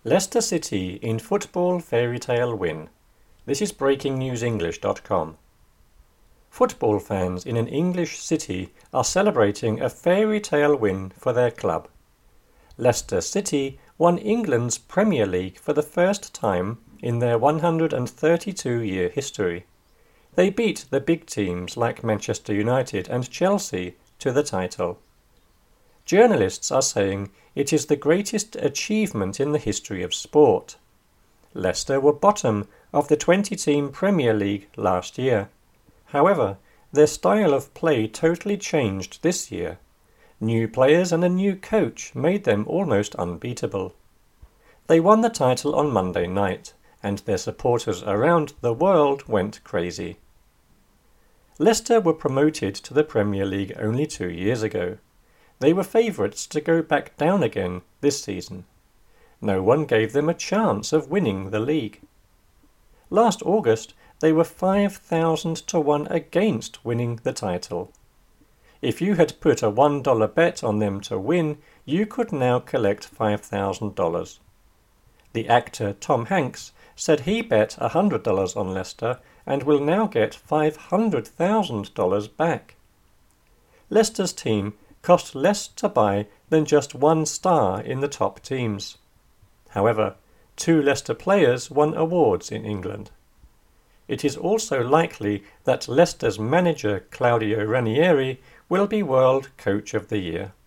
Leicester City in football fairy tale win. This is breakingnewsenglish.com. Football fans in an English city are celebrating a fairy tale win for their club. Leicester City won England's Premier League for the first time in their 132-year history. They beat the big teams like Manchester United and Chelsea to the title. Journalists are saying it is the greatest achievement in the history of sport. Leicester were bottom of the 20-team Premier League last year. However, their style of play totally changed this year. New players and a new coach made them almost unbeatable. They won the title on Monday night, and their supporters around the world went crazy. Leicester were promoted to the Premier League only 2 years ago. They were favourites to go back down again this season. No one gave them a chance of winning the league. Last August, they were 5,000 to 1 against winning the title. If you had put a $1 bet on them to win, you could now collect $5,000. The actor Tom Hanks said he bet $100 on Leicester and will now get $500,000 back. Leicester's team cost less to buy than just 1 star in the top teams. However, 2 Leicester players won awards in England. It is also likely that Leicester's manager Claudio Ranieri will be World Coach of the Year.